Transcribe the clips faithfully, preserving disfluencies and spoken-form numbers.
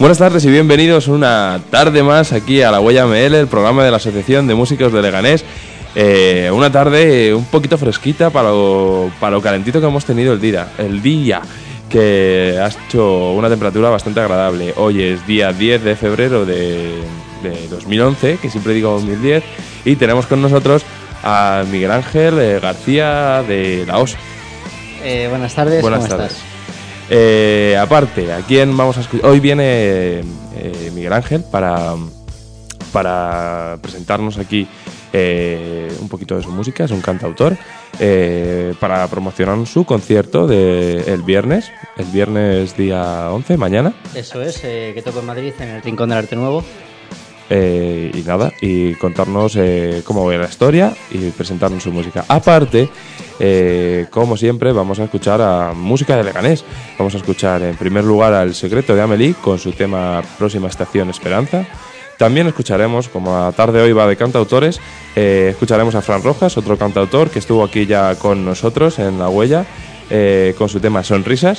Buenas tardes y bienvenidos una tarde más aquí a La Huella M L, el programa de la Asociación de Músicos de Leganés. Eh, una tarde un poquito fresquita para lo, para lo calentito que hemos tenido el día, el día, que ha hecho una temperatura bastante agradable. Hoy es día diez de febrero de, de dos mil once, que siempre digo dos mil diez, y tenemos con nosotros a Miguel Ángel eh, García de La Osa. Eh, buenas tardes, buenas ¿cómo tardes. estás? Eh, aparte, ¿a quién vamos a escuchar? Hoy viene eh, Miguel Ángel para, para presentarnos aquí eh, un poquito de su música. Es un cantautor, eh, para promocionar su concierto de el viernes, el viernes día once, mañana. Eso es, eh, que toco en Madrid, en el Rincón del Arte Nuevo. Eh, y nada, y contarnos eh, cómo va la historia y presentarnos su música. Aparte, eh, como siempre, vamos a escuchar a música de Leganés. Vamos a escuchar en primer lugar a El Secreto de Amélie con su tema Próxima Estación Esperanza. También escucharemos, como la tarde hoy va de cantautores, eh, escucharemos a Fran Rojas, otro cantautor que estuvo aquí ya con nosotros en La Huella, eh, con su tema Sonrisas.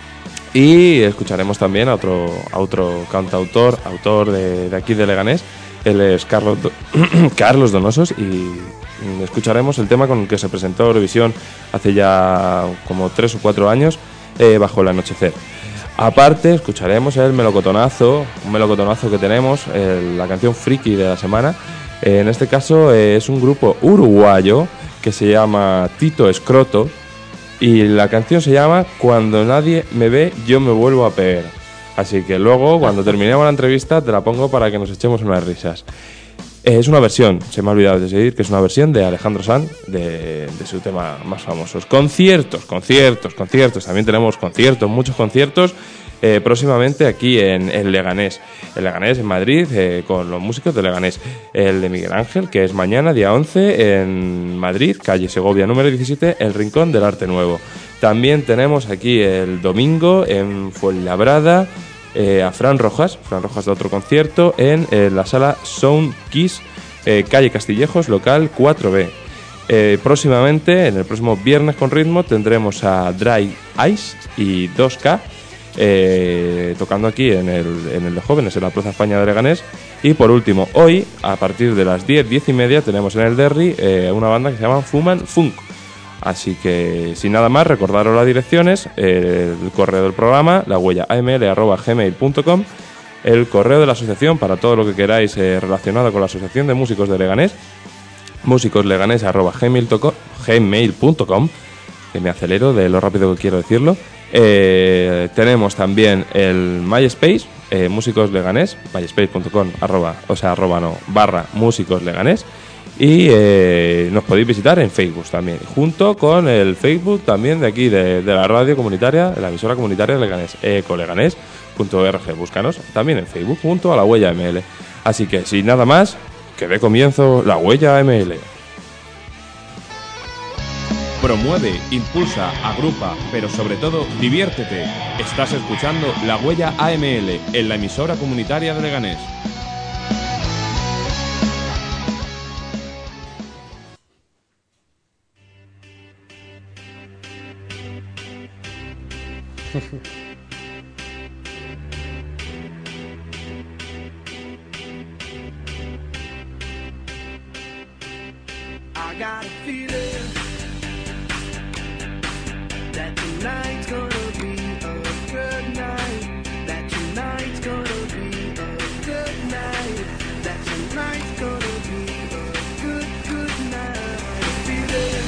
Y escucharemos también a otro, a otro cantautor, autor de, de aquí de Leganés. Él es Carlos, Do- Carlos Donosos, y escucharemos el tema con el que se presentó a Eurovisión hace ya como tres o cuatro años, eh, Bajo el Anochecer. Aparte, escucharemos el melocotonazo, un melocotonazo que tenemos, el, la canción friki de la semana. Eh, en este caso eh, es un grupo uruguayo que se llama Tito Escroto. Y la canción se llama Cuando nadie me ve, yo me vuelvo a pegar. Así que luego, cuando terminemos la entrevista, te la pongo para que nos echemos unas risas. Eh, es una versión, se me ha olvidado de decir, que es una versión de Alejandro Sanz, de, de su tema más famoso. Conciertos, conciertos, conciertos. También tenemos conciertos, muchos conciertos, eh, próximamente aquí en, en Leganés. En Leganés, en Madrid, eh, con los músicos de Leganés. El de Miguel Ángel, que es mañana, día once, en Madrid, calle Segovia número diecisiete, el Rincón del Arte Nuevo. También tenemos aquí el domingo en Fuenlabrada eh, a Fran Rojas, Fran Rojas de otro concierto, en eh, la sala Sound Kiss, eh, calle Castillejos, local cuatro B. Eh, próximamente, en el próximo Viernes con Ritmo, tendremos a Dry Ice y dos K, Eh, tocando aquí en el, en el de Jóvenes, en la Plaza España de Leganés. Y por último, hoy, a partir de las diez, diez y media, tenemos en el Derry eh, una banda que se llama Fuman Funk. Así que, sin nada más, recordaros las direcciones, eh, el correo del programa, la huella a m l arroba gmail punto com, el correo de la asociación para todo lo que queráis eh, relacionado con la Asociación de Músicos de Leganés, músicosleganés arroba gmail punto com, que me acelero de lo rápido que quiero decirlo. Eh, tenemos también el MySpace, eh, Músicos Leganés, myspace punto com, arroba, o sea, arroba no, barra Músicos Leganés. Y eh, nos podéis visitar en Facebook también, junto con el Facebook también de aquí, de, de la radio comunitaria, de la emisora comunitaria de Leganés, ecoleganés punto org. Búscanos también en Facebook junto a La Huella M L. Así que, sin nada más, que dé comienzo La Huella M L. Promueve, impulsa, agrupa, pero sobre todo diviértete. Estás escuchando La Huella A M L en la emisora comunitaria de Leganés. I got a feeling that tonight's gonna be a good night. That tonight's gonna be a good night. That tonight's gonna be a good, good night. Feeling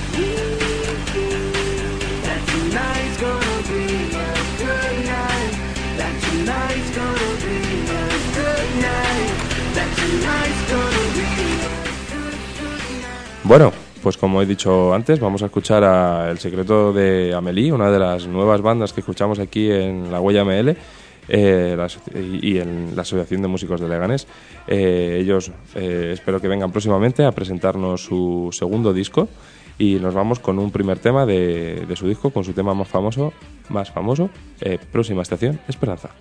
that tonight's gonna be a good night. That tonight's gonna be a good night. That tonight's gonna be a good, good night. Bueno, pues como he dicho antes, vamos a escuchar a El Secreto de Amélie, una de las nuevas bandas que escuchamos aquí en La Huella M L, eh, la, y en la Asociación de Músicos de Leganés. Eh, ellos eh, espero que vengan próximamente a presentarnos su segundo disco, y nos vamos con un primer tema de, de su disco, con su tema más famoso, más famoso, eh, Próxima Estación Esperanza.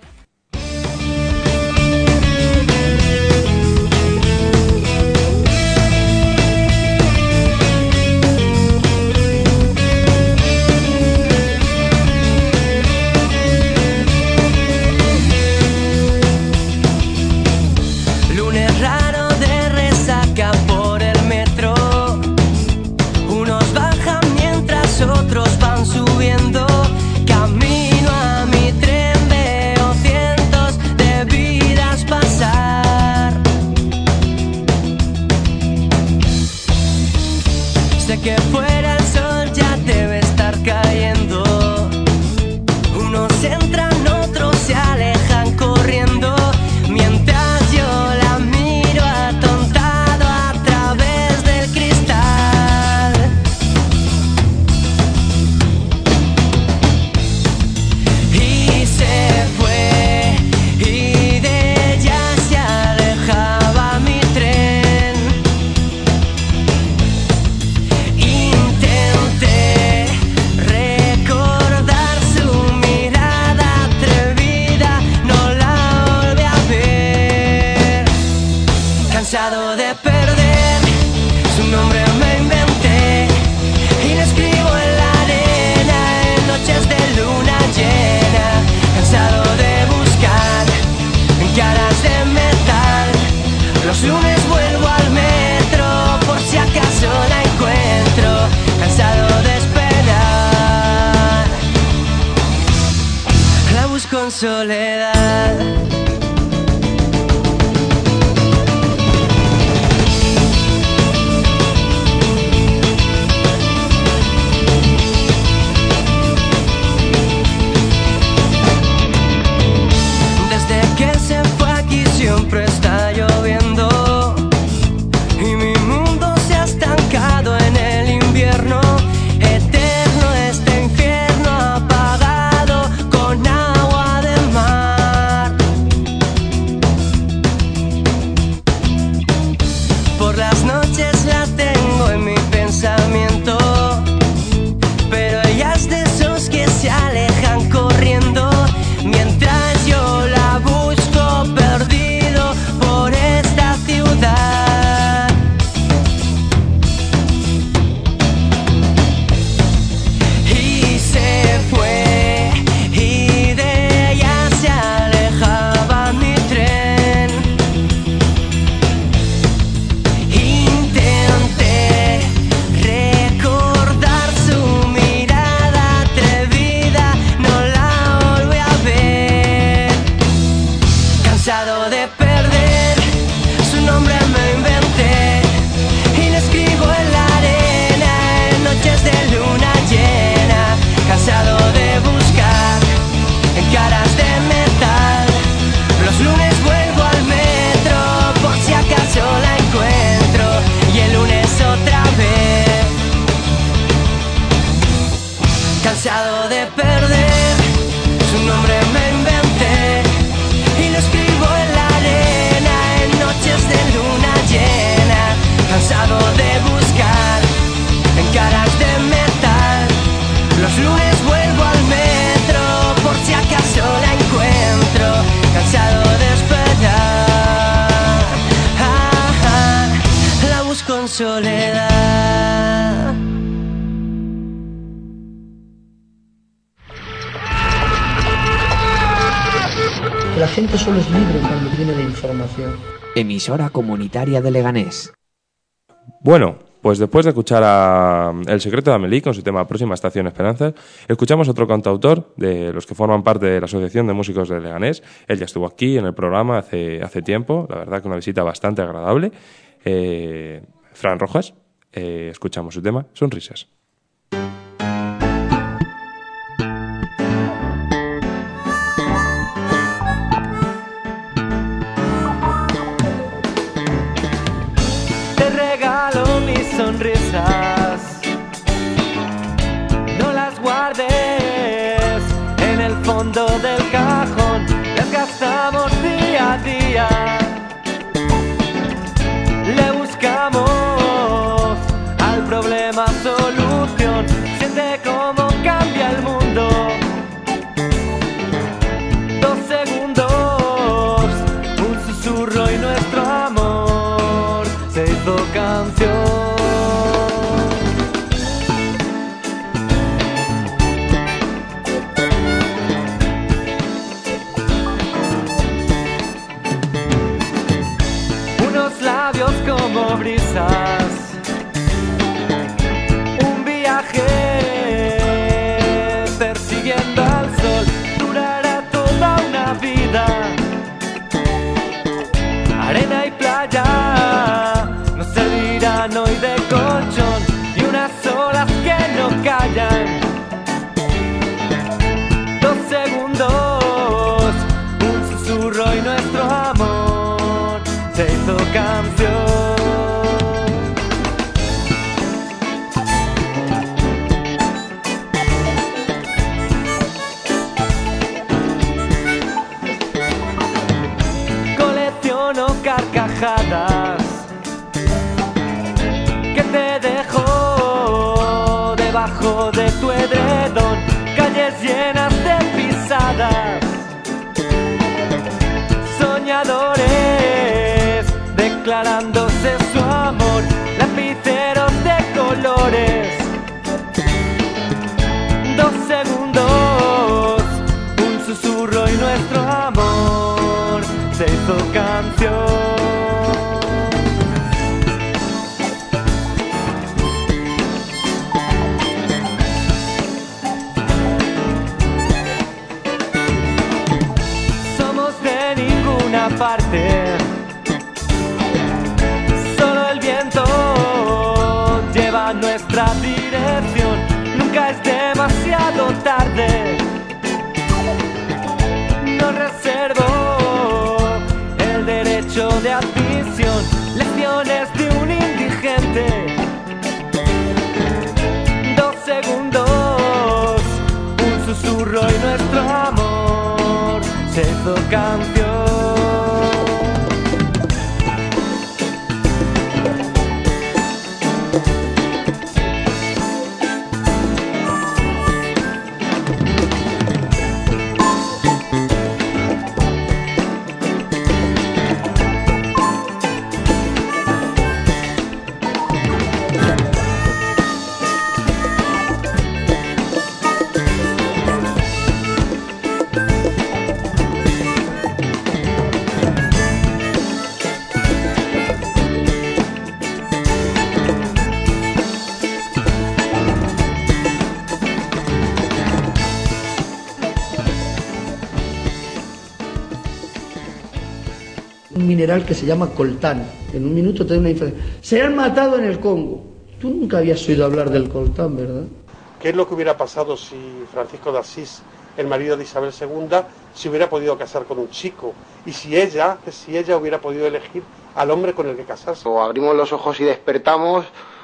Cansado de perder, su nombre me inventé y lo escribo en la arena en noches de luna llena. Cansado de buscar en caras de metal, los lunes vuelvo al metro por si acaso la encuentro. Cansado de esperar, la busco en soledad. Siempre está lloviendo y mi mundo se ha estancado en el invierno eterno, este infierno apagado con agua de mar. Por las noches la tengo en mi pensamiento, pero ella es de esos que se alejan corriendo mientras yo la busco perdido por esta ciudad. Y se fue y de ella se alejaba mi tren. Intenté recordar su mirada atrevida, no la volví a ver. Cansado de perder, su nombre me inventé y lo escribo en la arena en noches de luna llena. Cansado de buscar en caras de metal, los lunes vuelvo al metro por si acaso la encuentro y el lunes otra vez. Cansado de perder, su nombre me inventé y lo escribo en la arena en noches de luna llena. Cansado de buscar en caras de metal, los lunes vuelvo al metro por si acaso la encuentro. Cansado de esperar, ah, ah, la busco en soledad. La gente solo es libre cuando tiene la información. Emisora comunitaria de Leganés. Bueno, pues después de escuchar a El Secreto de Amélie con su tema Próxima Estación Esperanza, escuchamos otro cantautor de los que forman parte de la Asociación de Músicos de Leganés. Él ya estuvo aquí en el programa hace, hace tiempo, la verdad que una visita bastante agradable. Eh, Fran Rojas, eh, escuchamos su tema Sonrisas. Sonrisas, no las guardes en el fondo del cajón, las gastamos día a día, le buscamos al problema solución, siente cómo cambia el mundo, dos segundos, un susurro y nuestro amor se hizo canción. Como brisas, un viaje persiguiendo al sol, durará toda una vida, arena y playa nos servirán hoy de colchón y unas olas que no callan, dos segundos, un susurro y nuestro amor se hizo canción. Carcajadas que te dejo debajo de tu edredón, calles llenas de pisadas, soñadores de declarándose su amor, lapiceros de colores. Dos segundos, un susurro y nuestro amor se hizo canción. Parte. Solo el viento lleva nuestra dirección. Nunca es demasiado tarde. No reservo el derecho de admisión. Lecciones de un indigente. Dos segundos, un susurro y nuestro amor se hizo canción. Un mineral que se llama coltán. En un minuto te doy una información. Se han matado en el Congo. Tú nunca habías oído hablar del coltán, ¿verdad? ¿Qué es lo que hubiera pasado si Francisco de Asís, el marido de Isabel segunda, se hubiera podido casar con un chico? Y si ella, que si ella hubiera podido elegir al hombre con el que casarse. O abrimos los ojos y despertamos,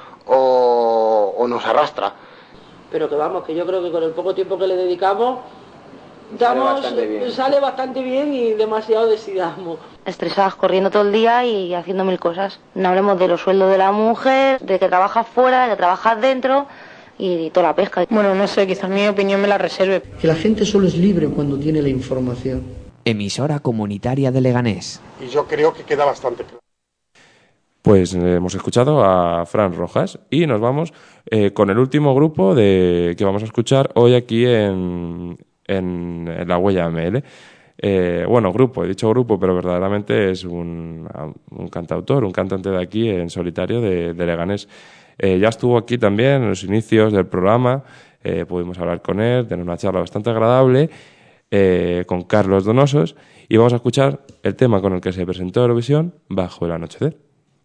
o, o nos arrastra. Pero que vamos, que yo creo que con el poco tiempo que le dedicamos, damos, sale bastante bien, sale bastante bien y demasiado decidamos. Estresadas corriendo todo el día y haciendo mil cosas. No hablemos de los sueldos de la mujer, de que trabajas fuera, de que trabajas dentro y toda la pesca. Bueno, no sé, quizás mi opinión me la reserve. Que la gente solo es libre cuando tiene la información. Emisora comunitaria de Leganés. Y yo creo que queda bastante claro. Pues eh, hemos escuchado a Fran Rojas y nos vamos eh, con el último grupo de que vamos a escuchar hoy aquí en, en, en La Huella M L. Eh, bueno, grupo, he dicho grupo, pero verdaderamente es un, un cantautor, un cantante de aquí en solitario de, de Leganés. Eh, ya estuvo aquí también en los inicios del programa, eh, pudimos hablar con él, tener una charla bastante agradable eh, con Carlos Donosos y vamos a escuchar el tema con el que se presentó Eurovisión, Bajo el anochecer.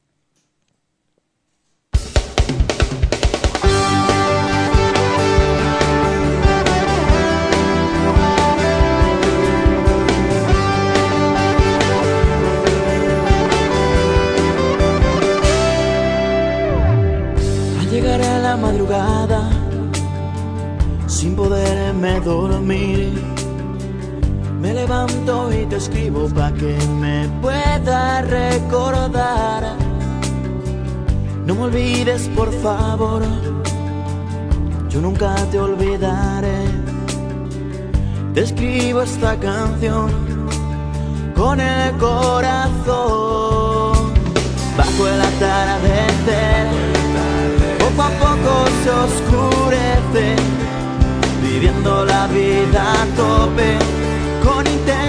Llegaré a la madrugada sin poderme dormir. Me levanto y te escribo pa' que me puedas recordar. No me olvides, por favor, yo nunca te olvidaré. Te escribo esta canción con el corazón. Bajo el atardecer, poco a poco se oscurece, viviendo la vida a tope con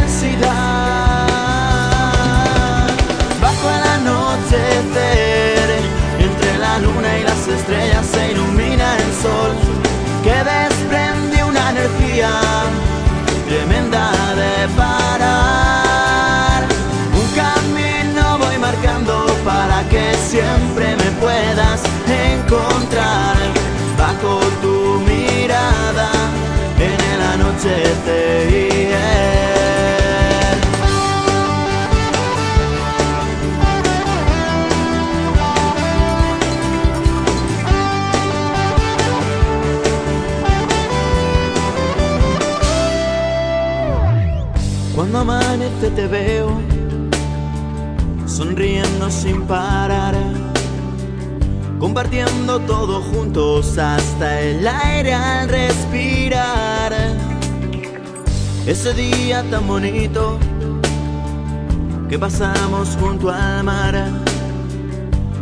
intensidad. Bajo el anochecer, entre la luna y las estrellas se ilumina el sol, que desprende una energía tremenda de parar. Un camino voy marcando para que siempre me puedas encontrar. Bajo tu mirada en el anochecer. Cuando amanece te veo sonriendo sin parar, compartiendo todo juntos hasta el aire al respirar. Ese día tan bonito que pasamos junto al mar,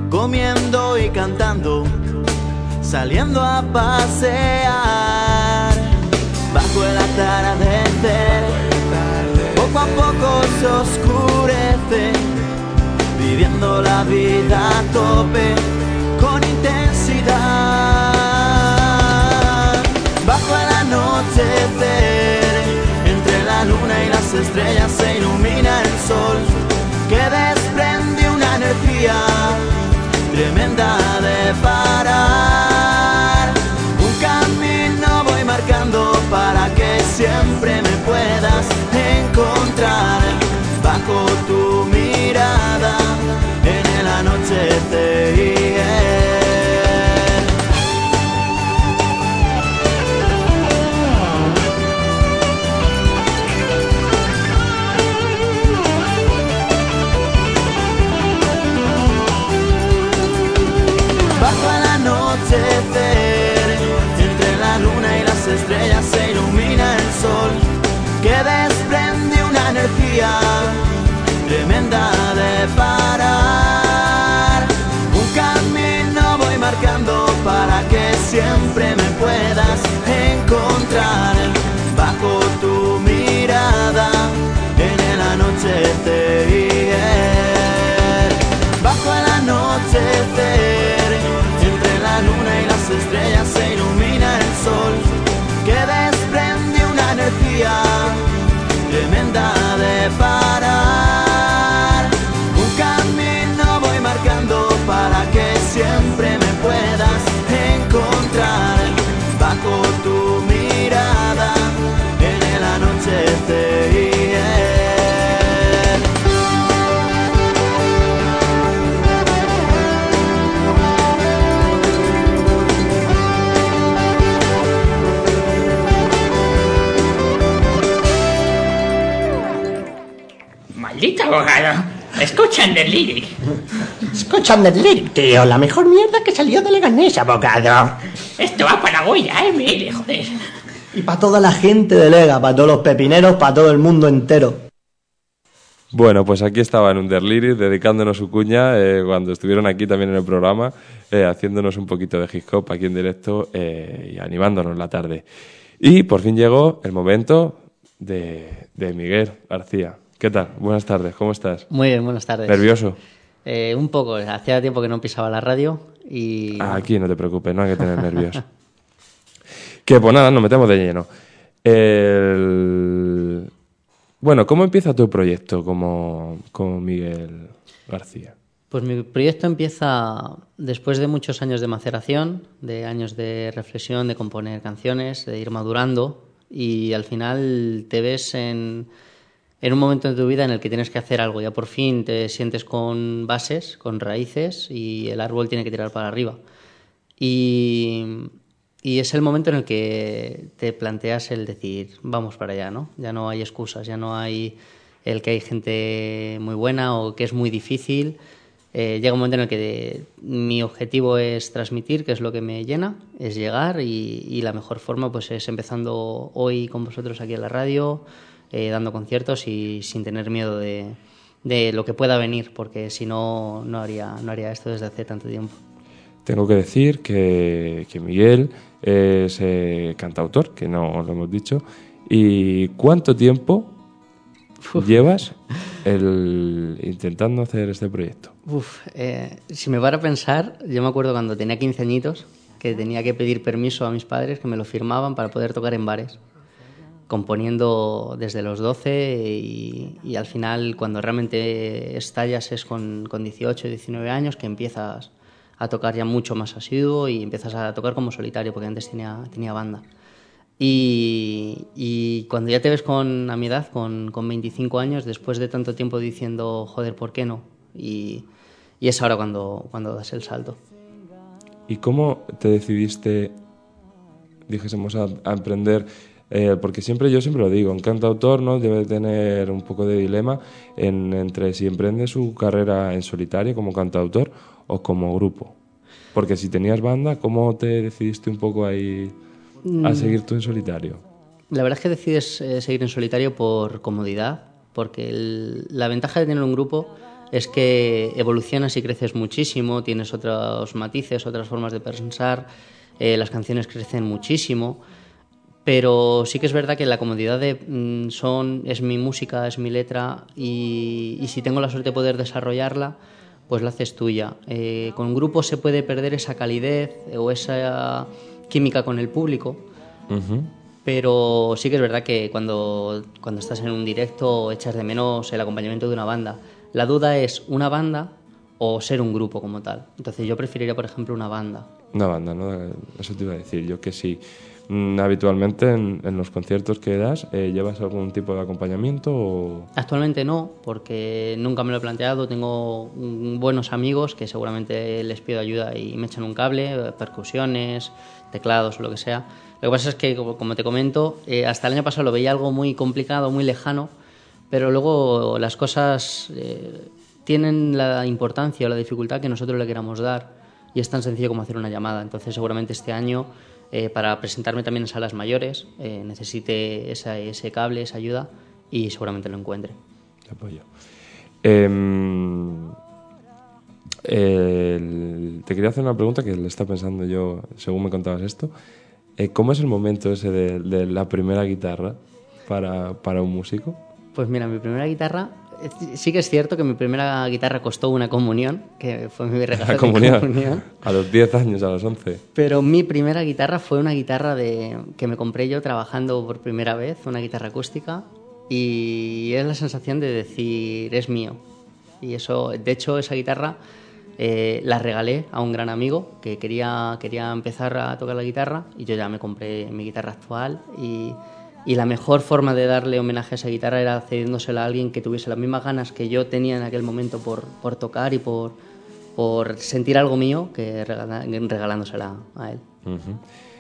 comiendo y cantando, saliendo a pasear. Bajo el atardecer, poco a poco se oscurece, viviendo la vida a tope con intensidad. Bajo el anochecer, entre la luna y las estrellas se ilumina el sol, que desprende una energía tremenda de parar. Un camino voy marcando para que siempre me puedas encontrar. Bajo tu mirada en el anochecer. Bajo el anochecer, entre la luna y las estrellas se ilumina el sol, que desprende una energía tremenda de parar. Un camino voy marcando para que siempre me puedas encontrar. Bajo tu mirada en el anochecer. Bajo el anochecer, entre la luna y las estrellas se ilumina el sol, que desprende una energía tremenda de parar. Un camino voy marcando para que siempre me puedas encontrar. Bajo tu mirada en el anochecer. Maldito abogado. Escuchan The Lyric. Escuchan The Lyric, tío. La mejor mierda que salió de Leganés, abogado. Esto va para Goya, eh, mire, joder. Y para toda la gente de Lega, para todos los pepineros, para todo el mundo entero. Bueno, pues aquí estaban Under Lyric dedicándonos su cuña eh, cuando estuvieron aquí también en el programa, eh, haciéndonos un poquito de hip hop aquí en directo eh, y animándonos la tarde. Y por fin llegó el momento de, de Miguel García. ¿Qué tal? Buenas tardes, ¿cómo estás? Muy bien, buenas tardes. ¿Nervioso? Eh, un poco, hacía tiempo que no pisaba la radio y... Ah, aquí no te preocupes, no hay que tener nervios. Que pues nada, nos metemos de lleno. El... Bueno, ¿cómo empieza tu proyecto como, como Miguel García? Pues mi proyecto empieza después de muchos años de maceración, de años de reflexión, de componer canciones, de ir madurando, y al final te ves en... en un momento de tu vida en el que tienes que hacer algo. Ya por fin te sientes con bases, con raíces, y el árbol tiene que tirar para arriba. Y, y es el momento en el que te planteas el decir, vamos para allá, ¿no? Ya no hay excusas, ya no hay el que hay gente muy buena o que es muy difícil. Eh, llega un momento en el que de, mi objetivo es transmitir, que es lo que me llena, es llegar, y, y la mejor forma pues es empezando hoy con vosotros aquí en la radio, Eh, dando conciertos y sin tener miedo de, de lo que pueda venir, porque si no, no haría, no haría esto desde hace tanto tiempo. Tengo que decir que, que Miguel es eh, cantautor, que no lo hemos dicho. ¿Y cuánto tiempo Uf. llevas el, intentando hacer este proyecto? Uf, eh, si me para a pensar, yo me acuerdo cuando tenía quince añitos que tenía que pedir permiso a mis padres que me lo firmaban para poder tocar en bares, componiendo desde los doce, y, y al final cuando realmente estallas es con, con dieciocho, diecinueve años, que empiezas a tocar ya mucho más asiduo y empiezas a tocar como solitario, porque antes tenía, tenía banda. Y, y cuando ya te ves con, a mi edad, con, con veinticinco años, después de tanto tiempo diciendo, joder, ¿por qué no? Y, y es ahora cuando, cuando das el salto. ¿Y cómo te decidiste, dijésemos, a, a emprender? Eh, porque siempre, yo siempre lo digo, un cantautor, ¿no?, debe tener un poco de dilema en, entre si emprende su carrera en solitario como cantautor o como grupo. Porque si tenías banda, ¿cómo te decidiste un poco ahí a seguir tú en solitario? La verdad es que decides eh, seguir en solitario por comodidad, porque el, la ventaja de tener un grupo es que evolucionas y creces muchísimo, tienes otros matices, otras formas de pensar, eh, las canciones crecen muchísimo, pero sí que es verdad que la comodidad de mm, son es mi música, es mi letra y, y si tengo la suerte de poder desarrollarla, pues la haces tuya. Eh, con grupos se puede perder esa calidez o esa química con el público, Uh-huh. pero sí que es verdad que cuando, cuando estás en un directo echas de menos el acompañamiento de una banda. La duda es una banda o ser un grupo como tal. Entonces yo preferiría, por ejemplo, una banda. Una banda, ¿no? Eso te iba a decir. Yo que sí. Mm, Habitualmente en, en los conciertos que das, eh, ¿llevas algún tipo de acompañamiento o...? Actualmente no, porque nunca me lo he planteado. Tengo mm, buenos amigos que seguramente les pido ayuda y me echan un cable, percusiones, teclados o lo que sea. Lo que pasa es que, como, como te comento, eh, hasta el año pasado lo veía algo muy complicado, muy lejano, pero luego las cosas eh, tienen la importancia o la dificultad que nosotros le queramos dar y es tan sencillo como hacer una llamada. Entonces seguramente este año, eh, para presentarme también en salas mayores, eh, necesite esa, ese cable, esa ayuda y seguramente lo encuentre. Te apoyo. Eh, el- te quería hacer una pregunta que le estaba pensando yo según me contabas esto. Eh, ¿Cómo es el momento ese de, de la primera guitarra para, para un músico? Pues mira, mi primera guitarra, eh, sí que es cierto que mi primera guitarra costó una comunión, que fue mi regalo La de comunión. comunión. A los diez años, a los once. Pero mi primera guitarra fue una guitarra de, que me compré yo trabajando por primera vez, una guitarra acústica, y es la sensación de decir, es mío. Y eso, de hecho, esa guitarra eh, la regalé a un gran amigo que quería, quería empezar a tocar la guitarra, y yo ya me compré mi guitarra actual, y, y la mejor forma de darle homenaje a esa guitarra era cediéndosela a alguien que tuviese las mismas ganas que yo tenía en aquel momento por, por tocar y por, por sentir algo mío que regala- regalándosela a él. Ujú.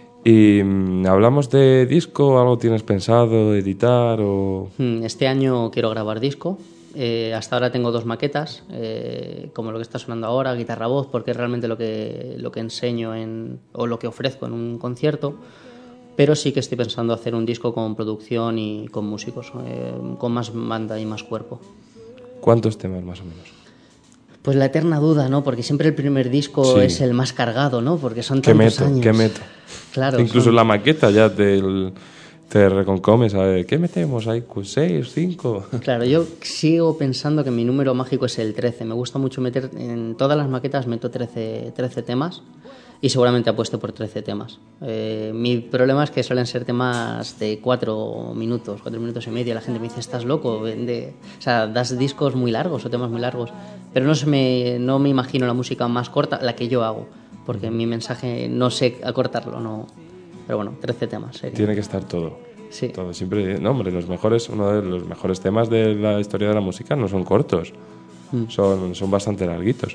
Y mm, hablamos de disco, ¿algo tienes pensado editar o...? Mm, Este año quiero grabar disco. Eh, hasta ahora tengo dos maquetas, eh, como lo que está sonando ahora, guitarra-voz, porque es realmente lo que, lo que enseño en, o lo que ofrezco en un concierto. Pero sí que estoy pensando hacer un disco con producción y con músicos, eh, con más banda y más cuerpo. ¿Cuántos temas más o menos? Pues la eterna duda, ¿no? Porque siempre el primer disco Sí. es el más cargado, ¿no? Porque son ¿Qué tantos meto? años. ¿Qué meto? Claro. Incluso son- la maqueta ya te, te reconcomes, a ver, ¿qué metemos ahí? ¿seis, cinco? Claro, yo sigo pensando que mi número mágico es el trece. Me gusta mucho meter, en todas las maquetas meto trece, trece temas y seguramente apuesto por trece temas. Eh, mi problema es que suelen ser temas de cuatro minutos, cuatro minutos y medio. La gente me dice, ¿estás loco? Vende... O sea, das discos muy largos o temas muy largos. Pero no, se me, no me imagino la música más corta, la que yo hago, porque mi mensaje no sé acortarlo, no. Pero bueno, trece temas. Sería. Tiene que estar todo. Sí. Todo. Siempre, no, hombre, los mejores, uno de los mejores temas de la historia de la música no son cortos, Mm. son, son bastante larguitos.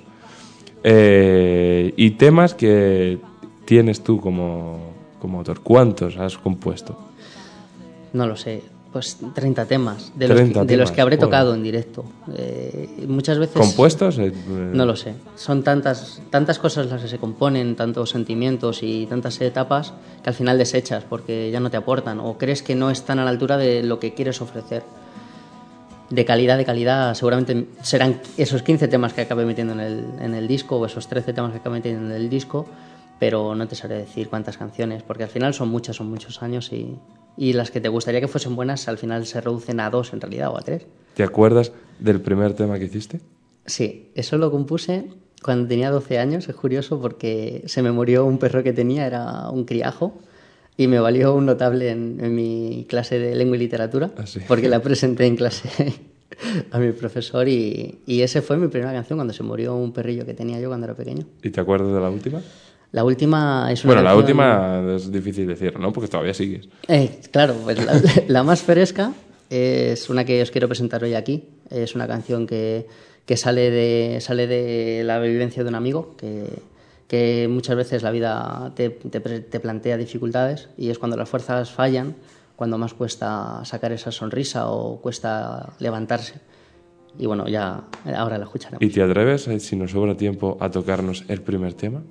Eh, y temas que tienes tú como, como autor, ¿cuántos has compuesto? No lo sé, pues treinta temas, de, los, treinta que, de los temas, que habré joder. tocado en directo. Eh, muchas veces... ¿Compuestos? Eh, No lo sé. Son tantas, tantas cosas las que se componen, tantos sentimientos y tantas etapas que al final desechas porque ya no te aportan o crees que no están a la altura de lo que quieres ofrecer. De calidad, de calidad, seguramente serán esos quince temas que acabe metiendo en el, en el disco o esos trece temas que acabe metiendo en el disco, pero no te sabré decir cuántas canciones, porque al final son muchas, son muchos años y, y las que te gustaría que fuesen buenas al final se reducen a dos en realidad o a tres. ¿Te acuerdas del primer tema que hiciste? Sí, eso lo compuse cuando tenía doce años, es curioso porque se me murió un perro que tenía, era un criajo, y me valió un notable en, en mi clase de lengua y literatura, Ah, sí. porque la presenté en clase a mi profesor y, y ese fue mi primera canción cuando se murió un perrillo que tenía yo cuando era pequeño. ¿Y te acuerdas de la última? La última es una Bueno, la canción- última es difícil decir, ¿no? Porque todavía sigues. Eh, claro, pues la, la más fresca es una que os quiero presentar hoy aquí. Es una canción que, que sale, de, sale de la vivencia de un amigo, que, que muchas veces la vida te, te, pre- te plantea dificultades y es cuando las fuerzas fallan, cuando más cuesta sacar esa sonrisa o cuesta levantarse. Y bueno, ya ahora la escucharemos. ¿Y te atreves, eh, si nos sobra tiempo, a tocarnos el primer tema?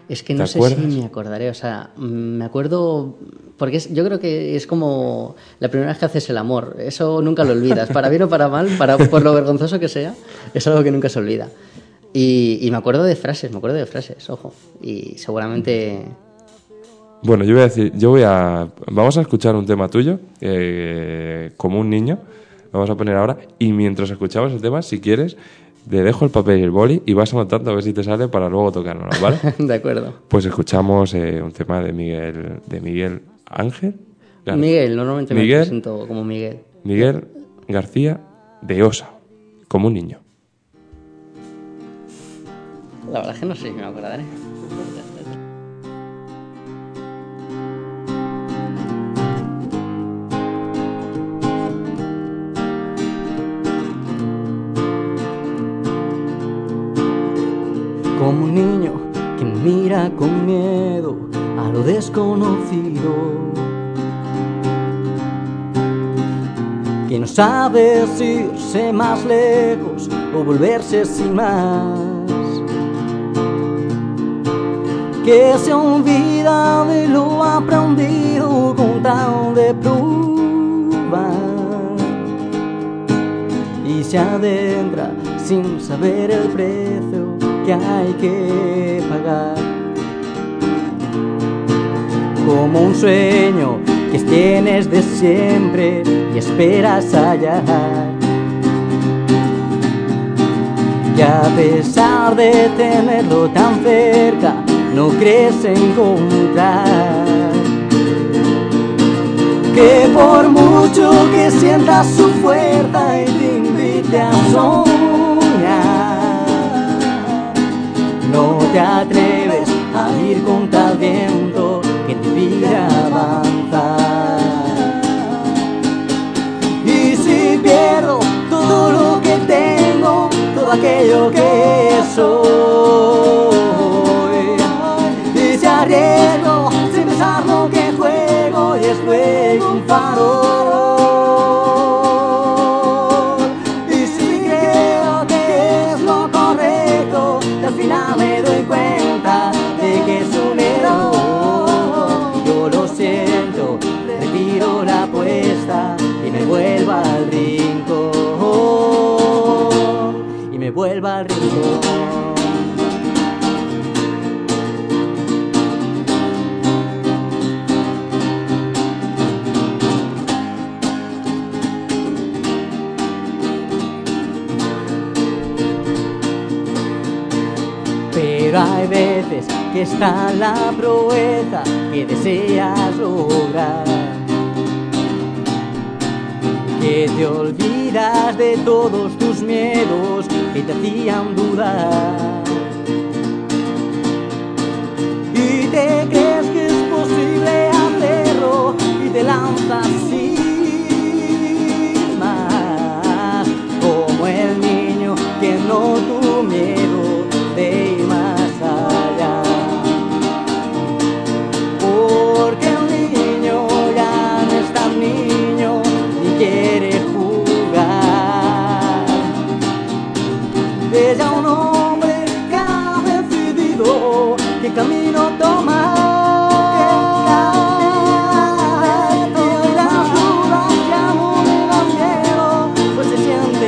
Es que no ¿Te sé acuerdas? si me acordaré, o sea, me acuerdo, porque es, yo creo que es como la primera vez que haces el amor, eso nunca lo olvidas, para bien o para mal, para, por lo vergonzoso que sea, es algo que nunca se olvida. Y, y me acuerdo de frases, me acuerdo de frases, ojo, y seguramente... Bueno, yo voy a decir, yo voy a... Vamos a escuchar un tema tuyo, eh, como un niño, lo vamos a poner ahora, y mientras escuchamos el tema, si quieres... Te dejo el papel y el boli y vas anotando a ver si te sale para luego tocarlo, ¿vale? De acuerdo. Pues escuchamos eh, un tema de Miguel de Miguel Ángel. Gar- Miguel, normalmente Miguel, me presento como Miguel. Miguel García de Osa, como un niño. La verdad es que no sé si me acordaré. Como un niño que mira con miedo a lo desconocido, que no sabe si irse más lejos o volverse sin más, que se olvida de lo aprendido con tal de probar y se adentra sin saber el precio que hay que pagar. Como un sueño que tienes de siempre y esperas hallar, y a pesar de tenerlo tan cerca no crees encontrar, que por mucho que sientas su fuerza y te invite a soñar, no te atreves a ir contra el viento que te pide avanzar. Y si pierdo todo lo que tengo, todo aquello que soy, y si arriesgo sin pensar lo que juego y es luego un farol, y si creo que es lo correcto, al final me doy cuenta de que es un error. Yo lo siento, retiro la apuesta y me vuelvo al rincón, y me vuelvo al rincón. Pero hay veces que está la proeza que deseas lograr, que te olvidas de todos tus miedos que te hacían dudar, y te crees que es posible hacerlo y te lanzas sin más, como el niño que no tuvo miedo de ir más allá, porque el niño ya no es tan niño ni quiere jugar, es ya un hombre que ha decidido qué camino tomar, y las dudas ya no le dan miedo, pues se siente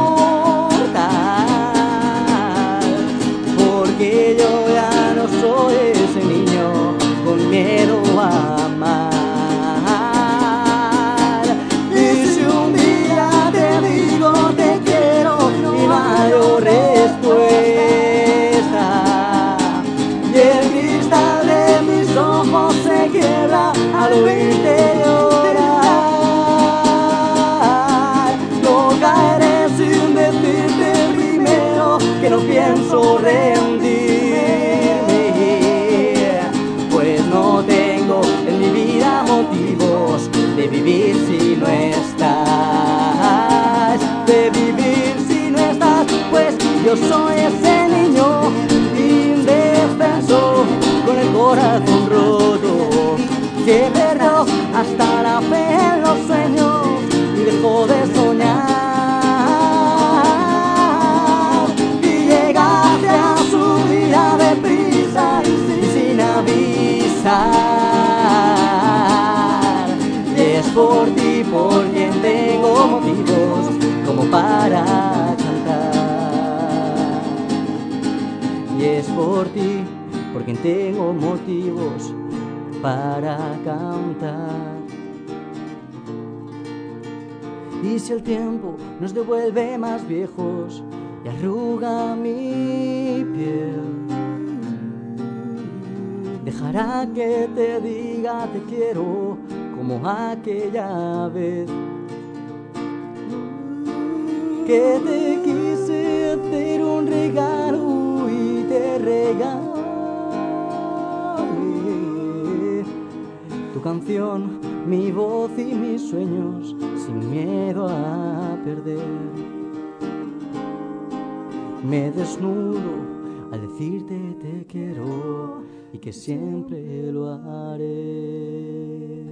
inmortal, porque yo ya no soy ese niño con miedo a amar. Y si un día te digo te quiero y no hay respuesta, y el cristal de mis ojos se quiebra al oírte llorar, no caeré sin decirte primero que no pienso rendirme, pues no tengo en mi vida motivos de vivir si no estás, de vivir si no estás, pues yo soy ese niño indefenso con el corazón roto, que perdió hasta la fe en los sueños y dejó de soñar, y llegaste a su vida deprisa y sin es por ti, por quien tengo motivos para cantar. Y si el tiempo nos devuelve más viejos y arruga mi piel, dejará que te diga te quiero como aquella vez que te quise hacer un regalo y te regalé tu canción, mi voz y mis sueños, sin miedo a perder. Me desnudo al decirte te quiero y que siempre lo haré.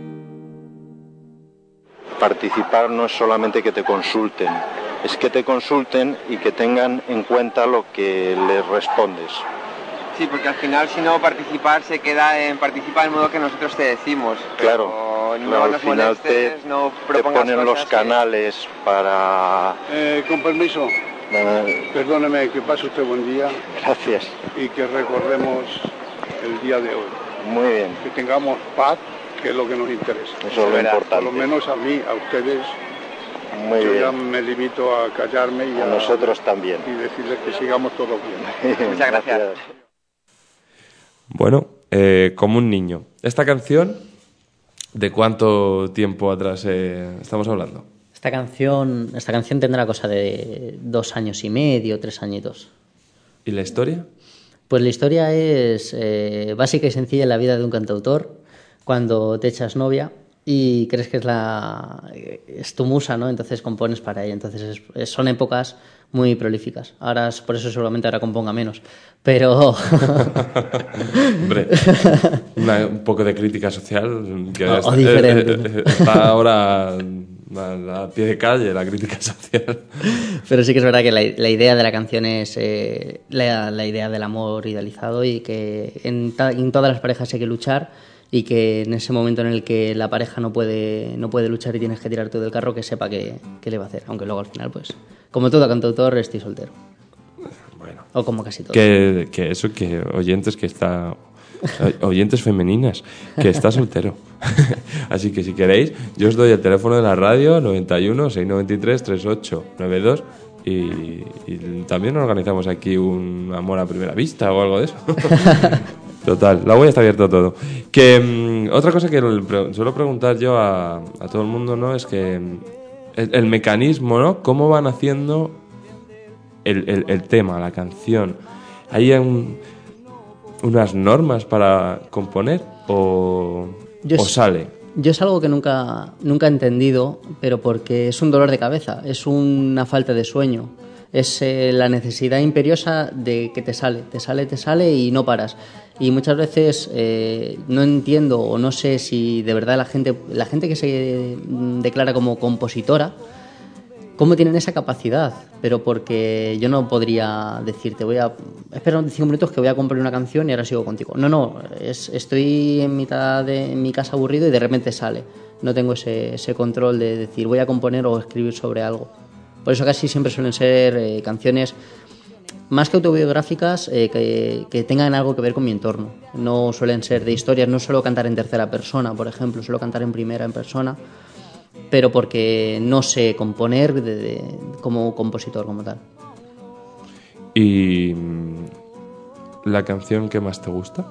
Participar no es solamente que te consulten, es que te consulten y que tengan en cuenta lo que les respondes. Sí, porque al final si no participar se queda en participar del modo que nosotros te decimos. Claro, no claro, nos al final molestes, te, no te propongas ponen los cosas que- canales para... Eh, con permiso, Eh, perdóneme, que pase usted buen día Gracias. y que recordemos el día de hoy. Muy bien. Que tengamos paz, que es lo que nos interesa. Eso es lo importante. Por lo menos a mí, a ustedes, Muy yo bien. ya me limito a callarme y A nosotros también. y decirles que sigamos todos bien. Muchas gracias. Bueno, eh, como un niño. ¿Esta canción de cuánto tiempo atrás eh, estamos hablando? Esta canción, esta canción tendrá cosa de dos años y medio, tres añitos. ¿Y la historia? Pues la historia es eh, básica y sencilla en la vida de un cantautor cuando te echas novia y crees que es la es tu musa, ¿no? Entonces compones para ella. Entonces es- es- son épocas muy prolíficas. Ahora es- por eso seguramente ahora componga menos, pero Hombre, una- un poco de crítica social que O- o está, diferente. eh, eh, está ahora a, a pie de calle la crítica social. Pero sí que es verdad que la, la idea de la canción es eh, la, la idea del amor idealizado y que en, ta- en todas las parejas hay que luchar y que en ese momento en el que la pareja no puede, no puede luchar y tienes que tirar tú del carro, que sepa qué qué le va a hacer. Aunque luego al final, pues, como todo cantautor, estoy soltero. Bueno. O como casi todos. Que, que eso, que oyentes que está... o- Oyentes femeninas, que está soltero. Así que si queréis, yo os doy el teléfono de la radio, noventa y uno, seiscientos noventa y tres, treinta y ocho noventa y dos, y, y también organizamos aquí un amor a primera vista o algo de eso. Total, la web está abierta a todo. Que mm, otra cosa que le pre- suelo preguntar yo a, a todo el mundo, ¿no? Es que mm, el, el mecanismo, ¿no? ¿Cómo van haciendo el, el, el tema, la canción? ¿Hay un, unas normas para componer o, Yo o es- sale? Yo es algo que nunca, nunca he entendido, pero porque es un dolor de cabeza, es una falta de sueño, es eh, la necesidad imperiosa de que te sale, te sale, te sale y no paras. Y muchas veces eh, no entiendo o no sé si de verdad la gente, la gente que se mm, declara como compositora, cómo tienen esa capacidad, pero porque yo no podría decirte, voy a espera cinco minutos que voy a componer una canción y ahora sigo contigo. No, no, es, estoy en mitad de en mi casa aburrido y de repente sale. No tengo ese, ese control de decir voy a componer o escribir sobre algo. Por eso casi siempre suelen ser eh, canciones más que autobiográficas eh, que, que tengan algo que ver con mi entorno. No suelen ser de historias, no suelo cantar en tercera persona, por ejemplo, suelo cantar en primera en persona, pero porque no sé componer de- de- como compositor, como tal. ¿Y mm, la canción que más te gusta?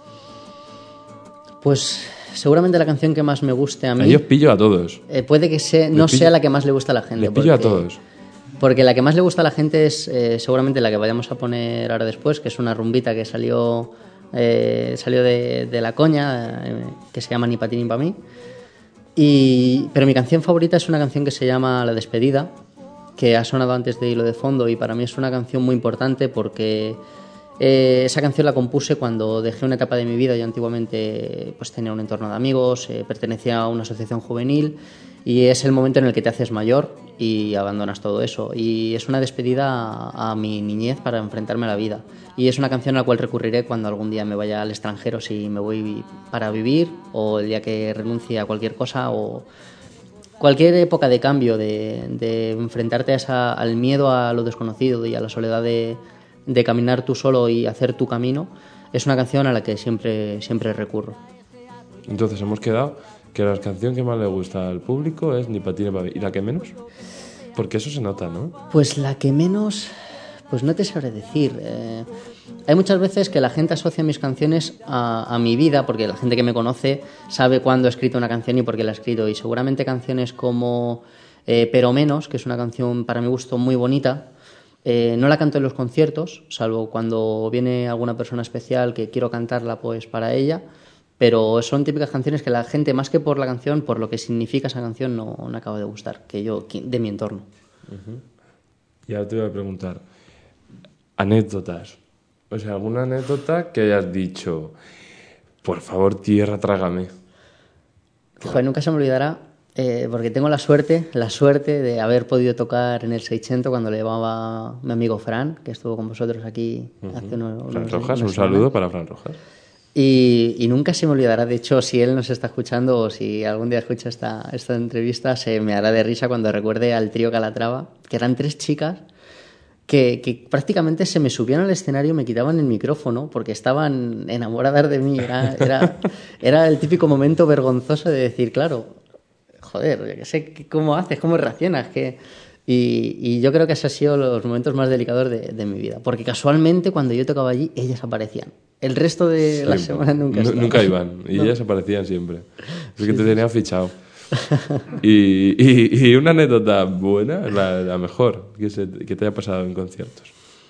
Pues seguramente la canción que más me guste a mí... Yo os pillo a todos. eh, puede que sea, no Les pillo- sea la que más le gusta a la gente. Les pillo a porque- todos. Porque la que más le gusta a la gente es eh, seguramente la que vayamos a poner ahora después, que es una rumbita que salió, eh, salió de, de la coña, eh, que se llama Ni pa' ti ni pa' mí. Y, pero mi canción favorita es una canción que se llama La despedida, que ha sonado antes de Hilo de Fondo y para mí es una canción muy importante porque eh, esa canción la compuse cuando dejé una etapa de mi vida. Yo antiguamente pues tenía un entorno de amigos, eh, pertenecía a una asociación juvenil y es el momento en el que te haces mayor y abandonas todo eso. Y es una despedida a, a mi niñez para enfrentarme a la vida. Y es una canción a la cual recurriré cuando algún día me vaya al extranjero, si me voy para vivir o el día que renuncie a cualquier cosa o cualquier época de cambio, de, de enfrentarte a esa, al miedo a lo desconocido y a la soledad de, de caminar tú solo y hacer tu camino, es una canción a la que siempre, siempre recurro. Entonces hemos quedado que la canción que más le gusta al público es Ni pa' ti ni pa' mí. ¿Y la que menos? Porque eso se nota, ¿no? Pues la que menos, pues no te sabré decir. Eh, hay muchas veces que la gente asocia mis canciones a, a mi vida, porque la gente que me conoce sabe cuándo he escrito una canción y por qué la he escrito. Y seguramente canciones como eh, Pero Menos, que es una canción para mi gusto muy bonita, eh, no la canto en los conciertos, salvo cuando viene alguna persona especial que quiero cantarla pues para ella. Pero son típicas canciones que la gente, más que por la canción, por lo que significa esa canción, no, no acaba de gustar, que yo, de mi entorno. Uh-huh. Y ahora te voy a preguntar, anécdotas. O sea, alguna anécdota que hayas dicho, por favor, tierra, trágame. Joder, nunca se me olvidará, eh, porque tengo la suerte, la suerte de haber podido tocar en el seiscientos cuando le llevaba mi amigo Fran, que estuvo con vosotros aquí uh-huh. hace unos, Fran unos Rojas, unos un saludo para Fran Rojas. Y, y nunca se me olvidará, de hecho, si él nos está escuchando o si algún día escucha esta, esta entrevista, se me hará de risa cuando recuerde al trío Calatrava, que eran tres chicas que, que prácticamente se me subían al escenario y me quitaban el micrófono porque estaban enamoradas de mí. Era, era, era el típico momento vergonzoso de decir, claro, joder, yo qué sé, ¿cómo haces? ¿Cómo reaccionas? ¿Qué? Y, y yo creo que esos han sido los momentos más delicados de, de mi vida, porque casualmente cuando yo tocaba allí, ellas aparecían. El resto de sí, la semana nunca estaban. Nunca iban, y no. ellas aparecían siempre. Es que sí, te tenían fichado. Y, y, y una anécdota buena, la, la mejor, que, se, que te haya pasado en conciertos.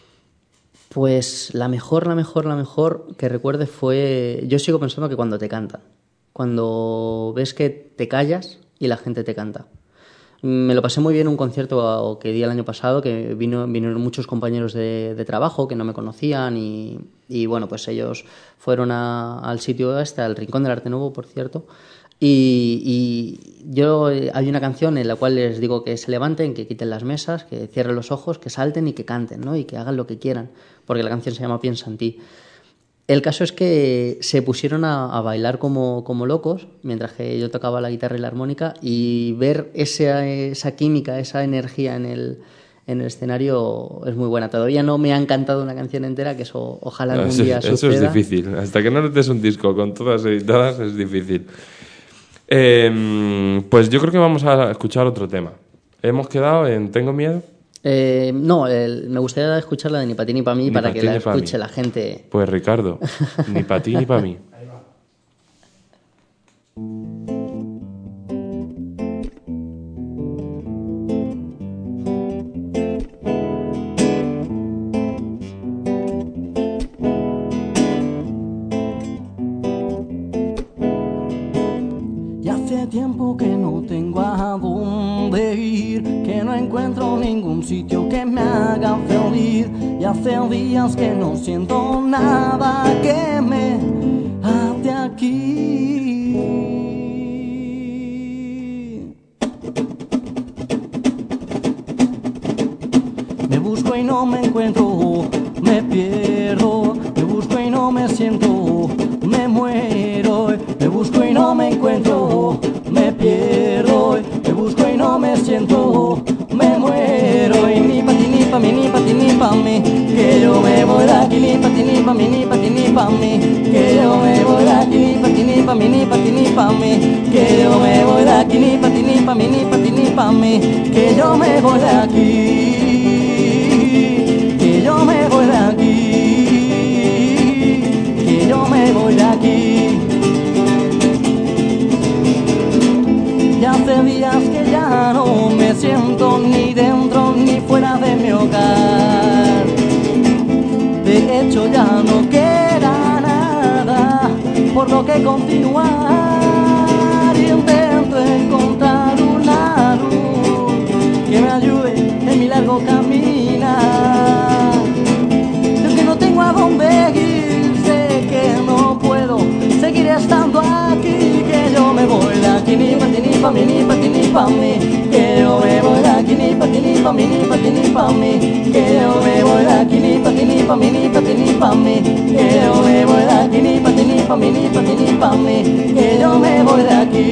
Pues la mejor, la mejor, la mejor que recuerde fue... Yo sigo pensando que cuando te cantan. Cuando ves que te callas y la gente te canta. Me lo pasé muy bien en un concierto que di el año pasado, que vino, vinieron muchos compañeros de, de trabajo que no me conocían y, y bueno, pues ellos fueron a, al sitio este, al Rincón del Arte Nuevo, por cierto, y, y yo hay una canción en la cual les digo que se levanten, que quiten las mesas, que cierren los ojos, que salten y que canten, ¿no? Y que hagan lo que quieran, porque la canción se llama Piensa en ti. El caso es que se pusieron a, a bailar como, como locos mientras que yo tocaba la guitarra y la armónica, y ver esa, esa química, esa energía en el, en el escenario es muy buena. Todavía no me ha encantado una canción entera, que eso ojalá algún eso, día eso suceda. Eso es difícil. Hasta que no notes un disco con todas editadas es difícil. Eh, pues yo creo que vamos a escuchar otro tema. Hemos quedado en Tengo Miedo. Eh, no, el, me gustaría escuchar la de Ni pa' ti ni pa' mí, ni para pa que la escuche la gente. Pues Ricardo, Ni pa' ti ni pa' mí. Ya hace tiempo que no tengo a dónde ir, que no encuentro ningún sitio que me haga feliz, y hace días que no siento nada que me ate aquí. Me busco y no me encuentro, me pierdo, me busco y no me siento, me muero, me busco y no me encuentro, me pierdo, me busco y no me siento, me muero. Y ni pa' ti ni pa' mí, ni pa' ti ni pa' mí, que yo me voy de aquí, ni pa' ti ni pa' mí, ni pa' ti ni pa' mí, que yo me voy de aquí, ni pa' ti ni pa' mí, ni pa' ti ni pa' mí, que yo me voy de aquí, ni pa' ti ni pa' mí, ni pa' ti ni pa' mí, que yo me voy de aquí, que yo me voy de aquí, que yo me voy de aquí. Ya hace días que ya no me siento ni dentro ni fuera de mi hogar. De hecho ya no queda nada por lo que continuar. Intento encontrar una luz que me ayude en mi largo caminar. Es que no tengo a dónde ir, sé que no puedo seguir estando aquí, que yo me voy de aquí, ni pa' ti ni pa' mí, ni pa' ti ni pa' mí, que yo me voy de aquí, ni pa' ti ni pa' mí, ni pa' ti ni pa' mí, que yo me voy de aquí, ni pa' ti ni pa' mí, ni pa' ti ni pa' mí, que yo me voy de aquí, ni pa' ti ni pa' mí, ni pa' ti ni pa' mí, que yo me voy de aquí,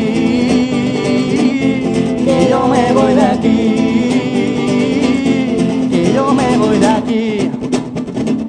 que yo me voy de aquí, que yo me voy de aquí.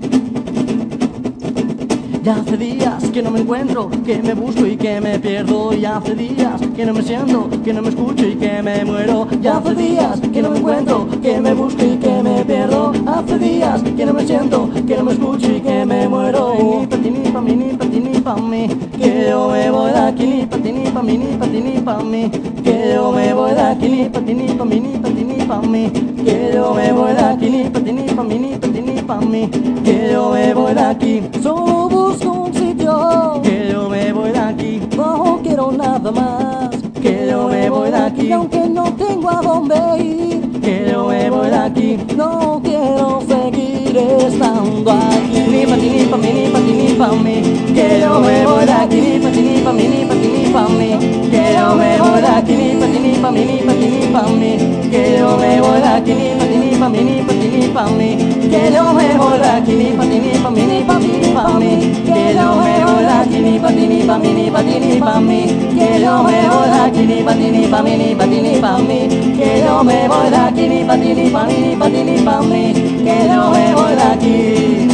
Ya hace días que no me encuentro, que me busco y que me pierdo. Ya hace días que no me siento, que no me escucho y que me muero. Ya hace días que no me encuentro, que me busco y que me pierdo. Hace días que no me siento, que no me escucho y que me muero. Ni pa' ti, ni pa' mí, ni pa' ti, ni pa' mí, que yo me voy de aquí. Ni pa' ti, ni pa' mí, ni pa' ti, ni pa' mí, que yo me voy de aquí. Ni pa' ti, ni pa' mí, ni pa' ti, ni pa' mí, que yo me voy de aquí. Ni pa' ti, ni pa' mí, ni pa' ti, ni pa' mí, que yo me voy de aquí. Solo busco un sitio, que yo me voy de aquí. No quiero nada más, que yo me voy de aquí. Y aunque no tengo a dónde ir, que yo me voy de aquí. No quiero seguir estando aquí. Ni pa' ti, ni pa' mí, ni pa' ti, ni pa' mí, que yo me voy de aquí. Ni pa' ti, ni pa' mí, ni pa' ti, ni pa' mí, que yo me voy de aquí. Ni pa' ti, ni pa' mí, ni pa' ti, ni pa' mí, que yo me voy de aquí. Ni pa' ti, ni pa' mí, ni pa' ti, ni pa' mí, que yo me voy de aquí. Ni pa' ti, ni pa' mí, ni pa' ti, ni pa' mí, que yo me voy de aquí. Ni pa' ti, ni pa' mí, ni pa' ti, ni pa' mí, que yo me voy de aquí. Ni pa' ti, ni pa' mí, ni pa' ti, ni pa' mí, que yo me voy de aquí. Ni pa' ti, ni pa' mí, ni pa' ti, ni pa' mí, que yo me voy de aquí.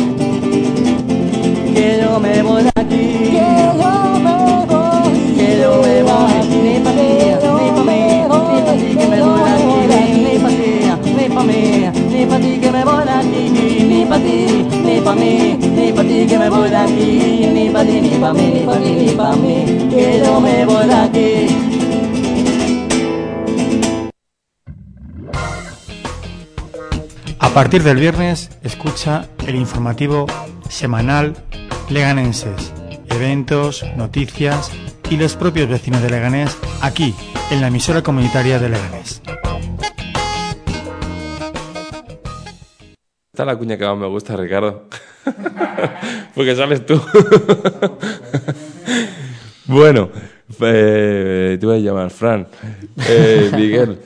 Que yo me voy de aquí. Que yo me voy. Que yo me voy. Ni pa' ti, ni pa' mí, ni pa' ti que me voy de aquí. Ni pa' ti, ni pa' mí, ni pa' ti que me voy de aquí. Ni pa' ti, ni pa' mí, ni pa' ti que me voy de aquí. Ni pa' ti, ni pa' mí, ni pa' ti, ni pa' mí, que yo me voy de aquí. A partir del viernes, escucha el informativo semanal Leganenses, eventos, noticias y los propios vecinos de Leganés aquí, en la emisora comunitaria de Leganés. Esta es la cuña que más me gusta, Ricardo. Porque sales tú. Bueno, eh, te voy a llamar Fran. Eh, Miguel,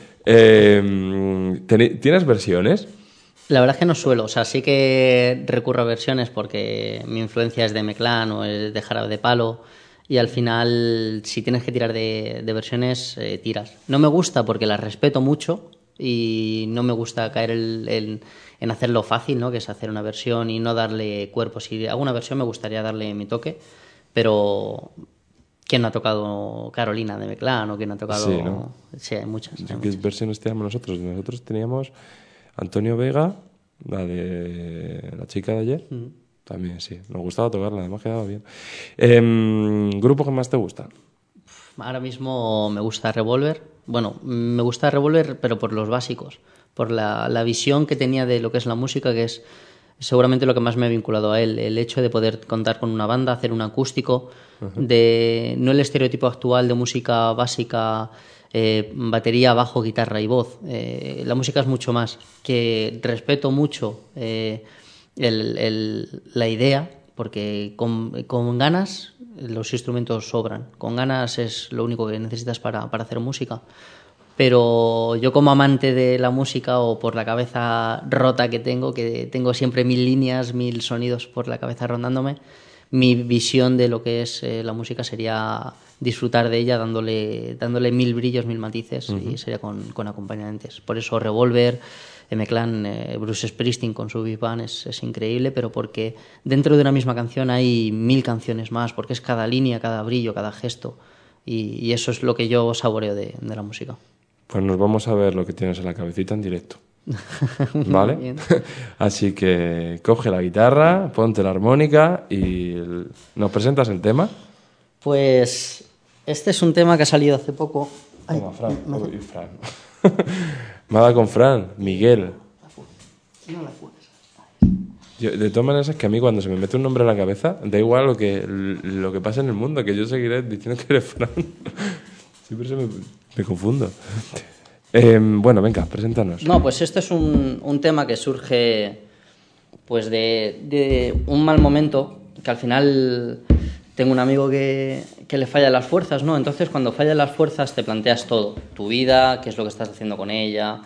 eh, ¿tienes versiones? La verdad es que no suelo, o sea, sí que recurro a versiones porque mi influencia es de M-Clan o es de Jarabe de Palo y al final si tienes que tirar de, de versiones, eh, tiras. No me gusta porque las respeto mucho y no me gusta caer el, el, en hacerlo fácil, ¿no? Que es hacer una versión y no darle cuerpo. Si hago una versión me gustaría darle mi toque, pero ¿quién no ha tocado Carolina de M-Clan o quién no ha tocado...? Sí, ¿no? Sí, hay muchas. Hay ¿Qué muchas. versiones teníamos nosotros? Nosotros teníamos Antonio Vega, la de la chica de ayer. Mm. También, sí. Nos gustaba tocarla, además quedaba bien. Eh, ¿Grupo que más te gusta? Ahora mismo me gusta Revolver. Bueno, me gusta Revolver, pero por los básicos. Por la, la visión que tenía de lo que es la música, que es seguramente lo que más me ha vinculado a él. El hecho de poder contar con una banda, hacer un acústico, uh-huh. de no el estereotipo actual de música básica... Eh, batería, bajo, guitarra y voz. Eh, la música es mucho más, que respeto mucho eh, el, el, la idea, porque con, con ganas los instrumentos sobran, con ganas es lo único que necesitas para, para hacer música. Pero yo como amante de la música o por la cabeza rota que tengo, que tengo siempre mil líneas, mil sonidos por la cabeza rondándome, mi visión de lo que es eh, la música sería disfrutar de ella dándole, dándole mil brillos, mil matices, uh-huh. y sería con, con acompañantes. Por eso Revolver, M-Clan, eh, Bruce Springsteen con su Big Band es, es increíble, pero porque dentro de una misma canción hay mil canciones más, porque es cada línea, cada brillo, cada gesto, y, y eso es lo que yo saboreo de, de la música. Pues nos vamos a ver lo que tienes en la cabecita en directo. ¿Vale? Bien. Así que coge la guitarra, ponte la armónica y el... ¿nos presentas el tema? Pues este es un tema que ha salido hace poco. Ay, Toma, Fran. me... Uy, Fran. Me ha dado con Fran, Miguel. No la fumes. Yo, de todas maneras es que a mí cuando se me mete un nombre en la cabeza, da igual lo que, lo que pase en el mundo, que yo seguiré diciendo que eres Fran. Siempre se me, me confundo. Eh, bueno, venga, preséntanos. No, pues este es un, un tema que surge pues de, de un mal momento, que al final tengo un amigo que, que le fallan las fuerzas, ¿no? Entonces cuando fallan las fuerzas te planteas todo, tu vida, qué es lo que estás haciendo con ella,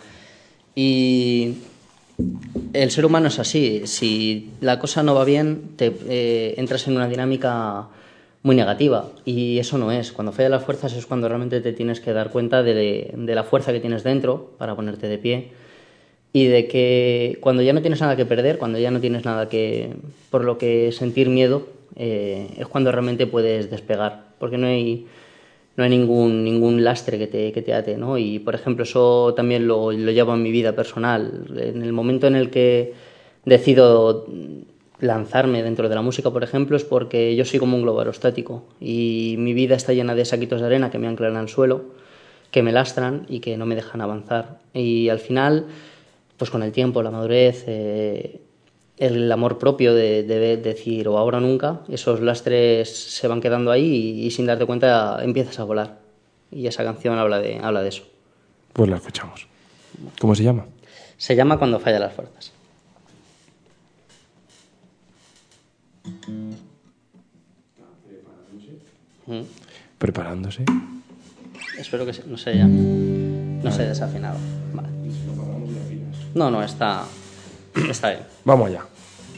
y el ser humano es así, si la cosa no va bien te eh, entras en una dinámica muy negativa, y eso no es. Cuando fallan las fuerzas es cuando realmente te tienes que dar cuenta de, de la fuerza que tienes dentro para ponerte de pie, y de que cuando ya no tienes nada que perder, cuando ya no tienes nada que por lo que sentir miedo, eh, es cuando realmente puedes despegar, porque no hay, no hay ningún, ningún lastre que te, que te ate, ¿no? Y, por ejemplo, eso también lo, lo llevo en mi vida personal. En el momento en el que decido lanzarme dentro de la música, por ejemplo, es porque yo soy como un globo aerostático y mi vida está llena de saquitos de arena que me anclan al suelo, que me lastran y que no me dejan avanzar. Y al final, pues con el tiempo, la madurez, eh, el amor propio de, de decir o ahora o nunca, esos lastres se van quedando ahí y, y sin darte cuenta empiezas a volar. Y esa canción habla de, habla de eso. Pues la escuchamos. ¿Cómo se llama? Se llama Cuando fallan las fuerzas. ¿Mm? Preparándose. Espero que se, no se haya, no se haya desafinado. Vale. No, no, está, está bien. Vamos allá.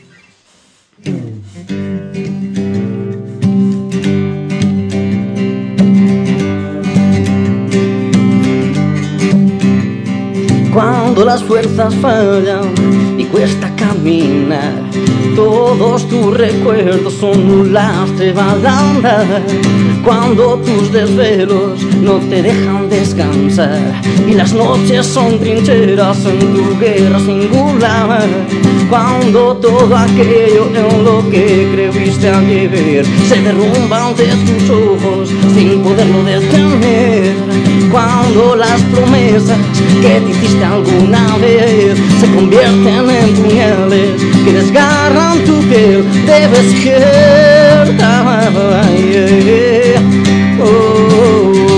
Cuando las fuerzas fallan y cuesta caminar, todos tus recuerdos son un lastre balanda. Cuando tus desvelos no te dejan descansar y las noches son trincheras en tu guerra singular. Cuando todo aquello en lo que creíste ayer se derrumba ante tus ojos sin poderlo detener. Cuando las promesas que te hiciste alguna vez se convierten en puñales que desgarran tu piel, debes despertar. Oh, oh, oh.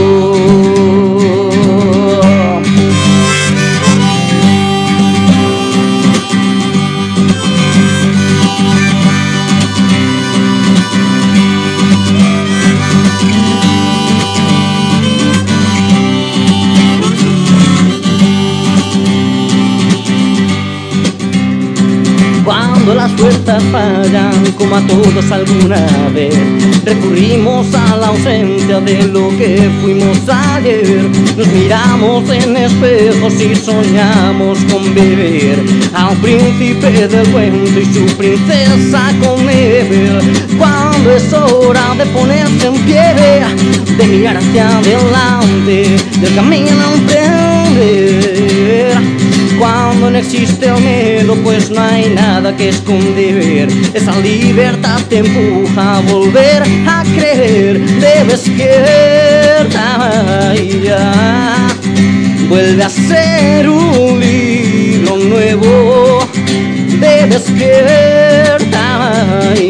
Cuando las fuerzas fallan, como a todos alguna vez, recurrimos a la ausencia de lo que fuimos ayer. Nos miramos en espejos y soñamos con vivir a un príncipe del cuento y su princesa con él. Cuando es hora de ponerse en pie, de mirar hacia adelante, del camino a emprender. Cuando no existe el miedo, pues no hay nada que esconder. Esa libertad te empuja a volver a creer. Debes despertar, vuelve a ser un libro nuevo. Debes despertar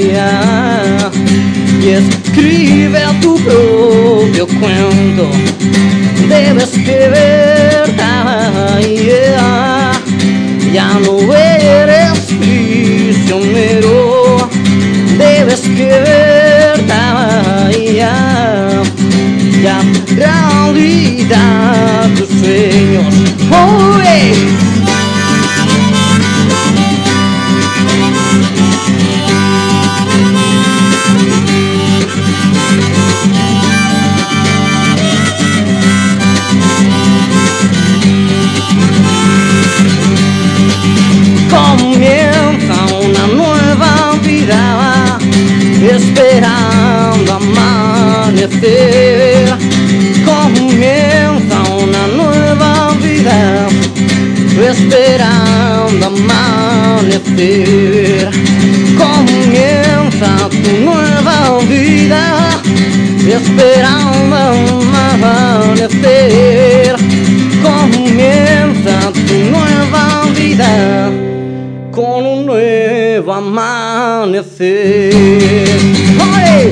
y escribe tu propio cuento. Debes despertar, ya no eres prisionero. Debes despertar, ya, ya realidad tus sueños. Oh, hey. Comienza una nueva vida, esperando amanecer. Comienza una nueva vida, esperando amanecer. Comienza tu nueva vida, esperando amanecer. Comienza tu nueva vida con un nuevo amanecer. ¡Oye!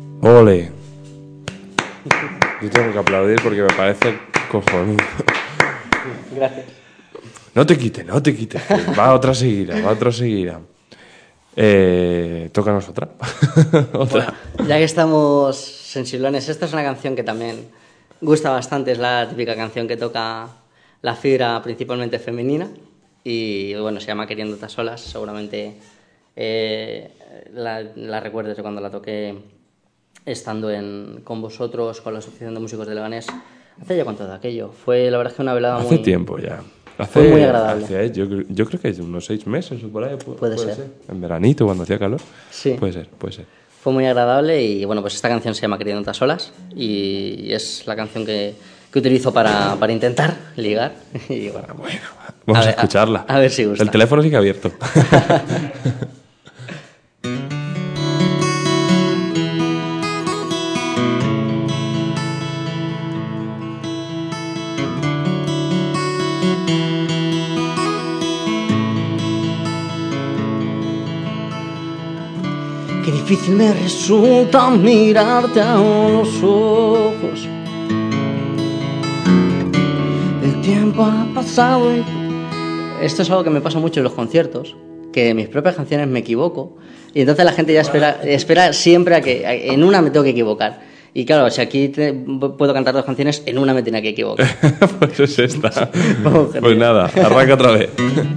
Ole. Yo tengo que aplaudir porque me parece cojonudo. Gracias. No te quites, no te quites. Va otra seguida, va otra seguida. Eh, tócanos otra. otra. Bueno, ya que estamos sensiblones, esta es una canción que también gusta bastante. Es la típica canción que toca la fibra principalmente femenina. Y bueno, se llama Queriéndote a solas. Seguramente eh, la, la recuerdes de cuando la toqué estando en, con vosotros, con la Asociación de Músicos de Leganés. ¿Hace ya cuánto de aquello? Fue la verdad es que una velada Hace muy... Hace tiempo ya. Hace, Fue muy agradable. Hace, yo, yo creo que es unos seis meses o por ahí. Puede, puede, puede ser. ser. En veranito, cuando hacía calor. Sí. Puede ser, puede ser. Fue muy agradable y bueno, pues esta canción se llama Queriéndote a solas y es la canción que, que utilizo para, para intentar ligar. Y bueno, bueno vamos a, ver, a escucharla. A, a ver si gusta. El teléfono sigue abierto. Qué difícil me resulta mirarte a los ojos. El tiempo ha pasado y... Esto es algo que me pasa mucho en los conciertos, que en mis propias canciones me equivoco y entonces la gente ya espera, espera siempre a que a, en una me tengo que equivocar. Y claro, si aquí te, puedo cantar dos canciones, en una me tenía que equivocar. Pues es esta. Pues nada, arranca otra vez.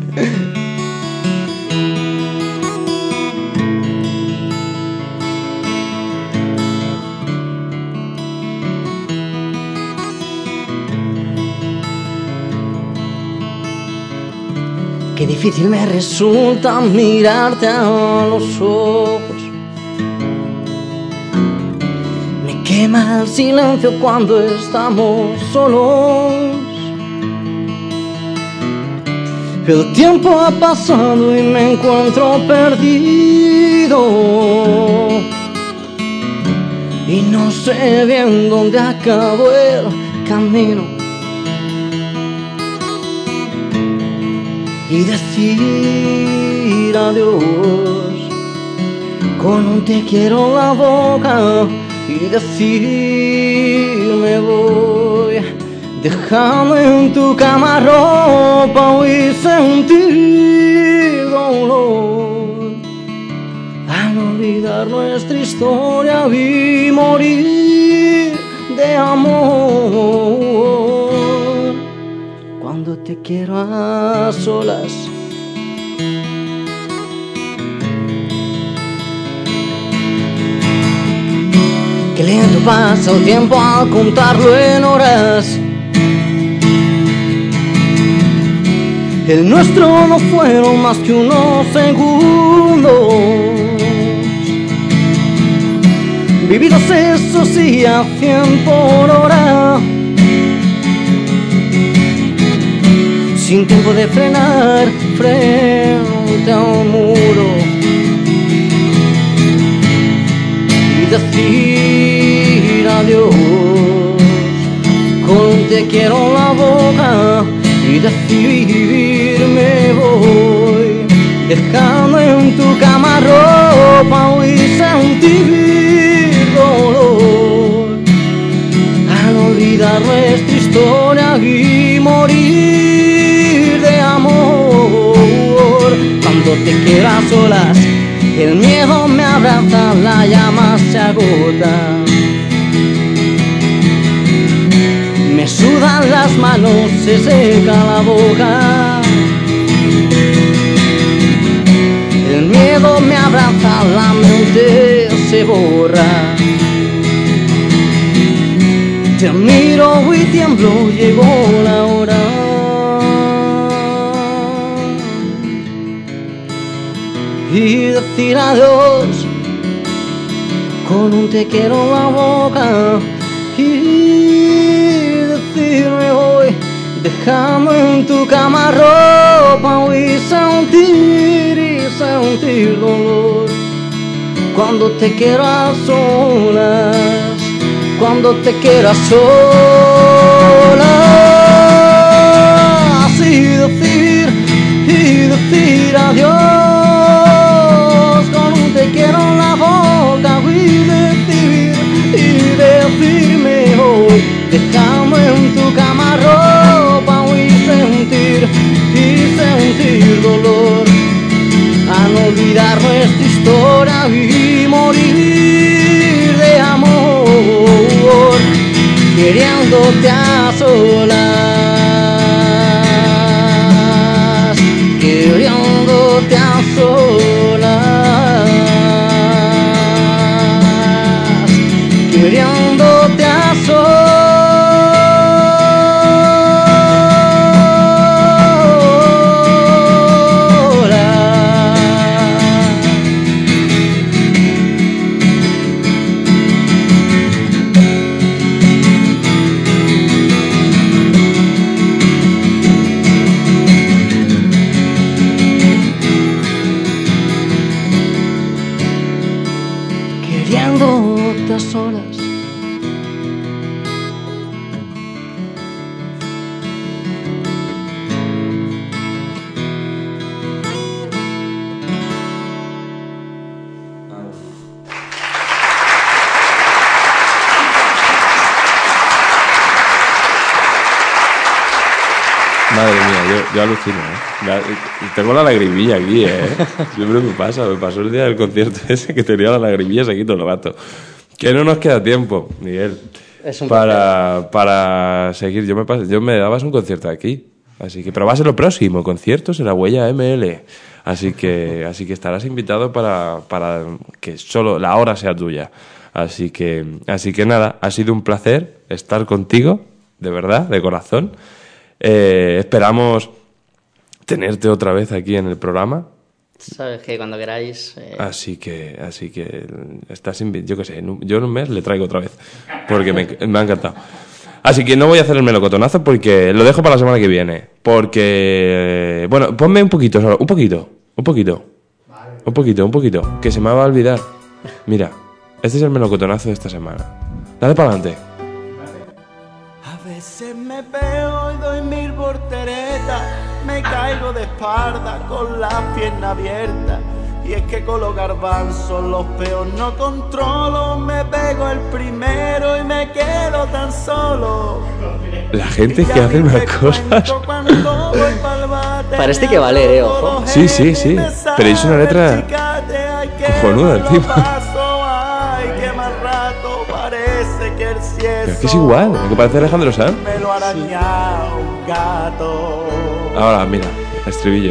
Qué difícil me resulta mirarte a los ojos. Me quema el silencio cuando estamos solos. El tiempo ha pasado y me encuentro perdido. Y no sé bien dónde acabó el camino. Y decir adiós con un te quiero en la boca y decir me voy, déjame en tu cama ropa y sentir dolor al olvidar nuestra historia y morir de amor. Cuando te quiero a solas, qué lento pasa el tiempo al contarlo en horas. El nuestro no fueron más que unos segundos, vividos eso sí a cien por hora. Sin tiempo de frenar frente a un muro y decir adiós con un te quiero en la boca y decir me voy, dejando en tu cama ropa y sentir dolor al olvidar nuestra historia y morir de amor. Cuando te quiero a solas, el miedo me abraza, la llama se agota. Me sudan las manos, se seca la boca. El miedo me abraza, la mente se borra. Te miro y tiemblo, llegó la hora. Y decir adiós con un te quiero en la boca y decirme hoy, déjame en tu cama ropa y sentir y sentir dolor cuando te quiero a solas, cuando te quiero a solas y decir y decir adiós. Te quiero en la boca y decir, y decirme hoy, déjame en tu cama ropa y morir de amor, queriéndote a solas, queriéndote a solas, queriéndote a solas. Queriéndote a solas. Madre mía, yo, yo alucino, ¿eh? La- tengo la lagrimilla aquí, ¿eh? Siempre me pasa, me pasó el día del concierto ese que tenía las lagrimillas aquí todo el rato. Que no nos queda tiempo, Miguel, Es un para, para seguir. Yo me, pas- yo me dabas un concierto aquí, así que, pero va a ser lo próximo, conciertos en la Huella M L. Así que, así que estarás invitado para, para que solo la hora sea tuya. Así que, así que nada, ha sido un placer estar contigo, de verdad, de corazón. Eh, esperamos tenerte otra vez aquí en el programa. Sabes que cuando queráis... eh, Así que, así que estás invi- yo qué sé, en un- yo en un mes le traigo otra vez, porque me, me ha encantado. Así que no voy a hacer el melocotonazo porque lo dejo para la semana que viene. Porque, bueno, ponme un poquito solo, un poquito, un poquito, un poquito, un poquito, que se me va a olvidar. Mira, este es el melocotonazo de esta semana. Dale para adelante. A veces me pego y doy mil volteretas, me caigo de espalda con las piernas abiertas. Y es que con los garbanzos los peos no controlo, me pego el primero y me quedo tan solo. La gente que hace unas cosas. Parece que va a leer, eh, ojo. Sí, sí, sí. Pero es una letra cojonuda, el tipo. Ay, qué mal rato, parece que el cielo Pero es que es igual, lo que parece Alejandro Sanz. me lo araña un gato. Ahora, mira, el estribillo.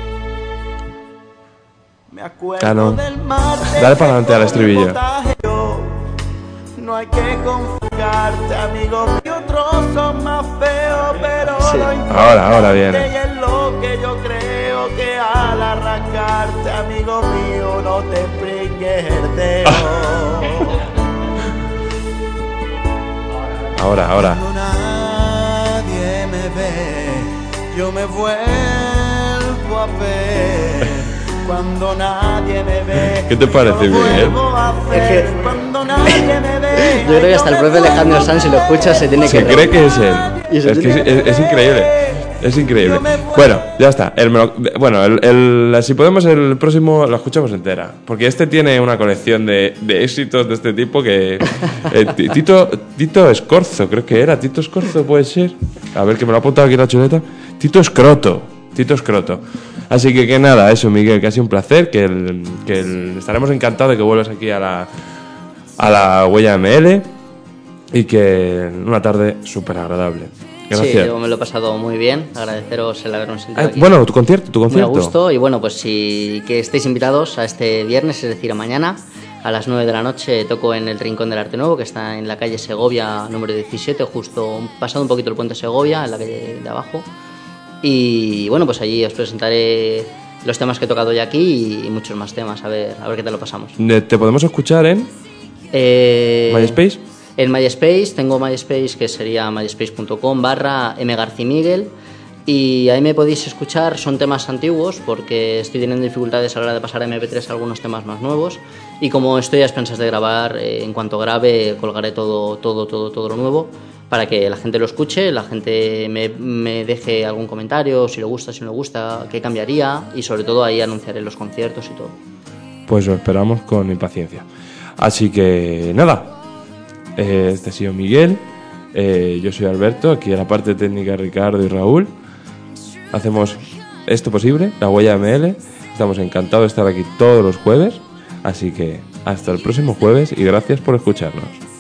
Me acuerdo Ah, no. del martes Dale para adelante al estribillo. potaje. No hay que confiarte, amigo mío, otros son más feos, pero Sí. lo importante Ahora, ahora viene. y es lo que yo creo que al arrancarte, amigo mío, no te pringues el dedo. Ahora, ahora. Cuando nadie me ve, yo me vuelvo a ver. Cuando nadie me ve, ¿Qué te parece, Miguel? Es que cuando nadie me ve. yo creo que hasta el propio Alejandro Sanz, si lo escucha, se tiene que Se reír. cree que es él. Y se Es que es, tiene- es- es increíble. Es increíble. Bueno, ya está. El melo- bueno, el, el- si podemos, el próximo lo escuchamos entera. Porque este tiene una colección de, de éxitos de este tipo que. eh, Ti- Tito, Tito Escorzo, creo que era. Tito Escorzo, puede ser. A ver, que me lo ha apuntado aquí la chuleta. Tito Escroto. Tito Escroto. Así que, que nada, eso, Miguel, que ha sido un placer. Que, el- que el- estaremos encantados de que vuelvas aquí a la, a la Huella M L. Y que una tarde súper agradable. Gracias. Sí, yo me lo he pasado muy bien. Agradeceros el habernos sentido Ah, aquí. bueno, tu concierto, tu concierto. Muy a gusto. Y bueno, pues si que estéis invitados a este viernes, es decir, a mañana, a las nueve de la noche, toco en el Rincón del Arte Nuevo, que está en la calle Segovia, número diecisiete, justo pasado un poquito el puente Segovia, en la calle de abajo. Y bueno, pues allí os presentaré los temas que he tocado ya aquí y muchos más temas. A ver, a ver qué tal lo pasamos. Ne- Te podemos escuchar en Eh, MySpace. En MySpace, tengo MySpace que sería myspace.com barra mgarcimiguel y ahí me podéis escuchar, son temas antiguos porque estoy teniendo dificultades a la hora de pasar a eme pe tres algunos temas más nuevos y como estoy a expensas de grabar, eh, en cuanto grabe colgaré todo, todo, todo, todo lo nuevo para que la gente lo escuche, la gente me, me deje algún comentario, si le gusta, si no le gusta, qué cambiaría y sobre todo ahí anunciaré los conciertos y todo. Pues lo esperamos con impaciencia. Así que nada, eh, este ha sido Miguel, eh, yo soy Alberto, aquí en la parte técnica Ricardo y Raúl. Hacemos esto posible, la Huella eme ele. Estamos encantados de estar aquí todos los jueves, así que Hasta el próximo jueves y gracias por escucharnos.